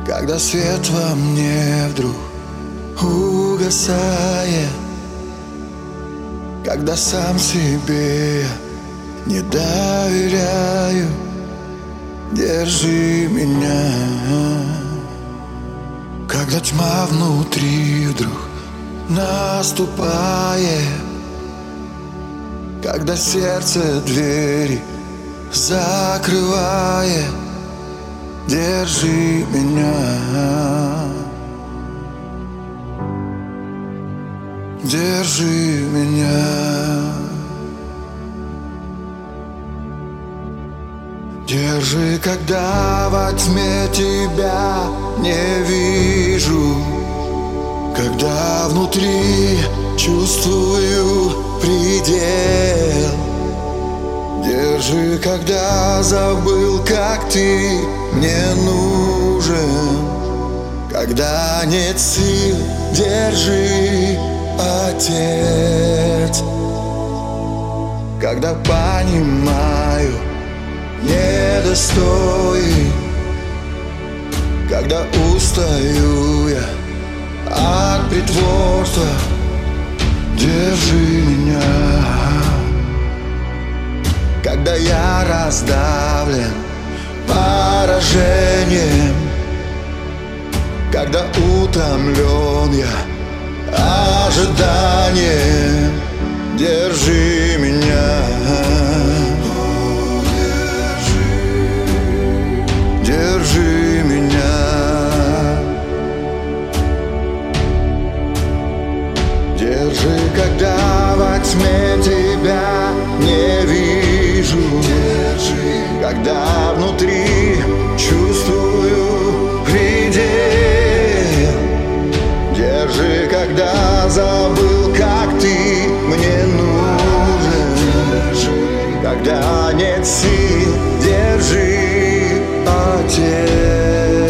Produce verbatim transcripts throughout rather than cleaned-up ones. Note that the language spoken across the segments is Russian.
Когда свет во мне вдруг угасает, когда сам себе я не доверяю, держи меня. Когда тьма внутри вдруг наступает, когда сердце двери закрывает, держи меня. Держи меня. Держи, когда во тьме тебя не вижу, когда внутри чувствую предел. Держи, когда забыл, как ты мне нужен, когда нет сил, держи, Отец. Когда понимаю, недостоин, когда устаю я от притворства, держи меня. Когда я раздавлен поражением, когда утомлен я ожиданием, держи меня. Держи меня. Держи, когда во тьме тебя не вижу. Держи, когда внутри чувствую предел. Держи, когда забыл, как ты мне нужен. Держи, когда нет сил, держи, Отец.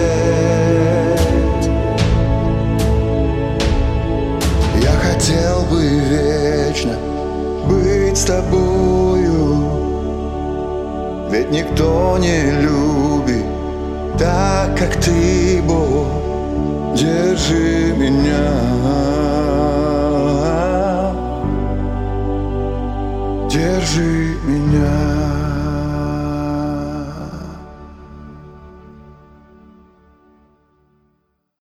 Я хотел бы вечно быть с тобою, ведь никто не любит так, как ты, Бог. Держи меня. Держи меня.